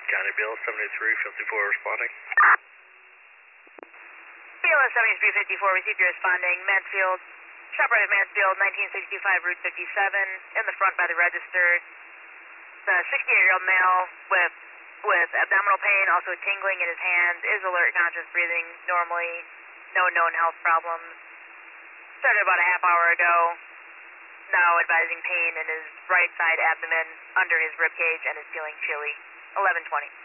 County BLS 73, 54 responding. BLS 7354, received your responding. Mansfield, ShopRite of Mansfield, 1965 Route 57, in the front by the register. The 68-year-old male with abdominal pain, also tingling in his hands, is alert, conscious, breathing normally, no known health problems. Started about a half hour ago. Now advising pain in his right side abdomen, under his rib cage, and is feeling chilly. 11:20.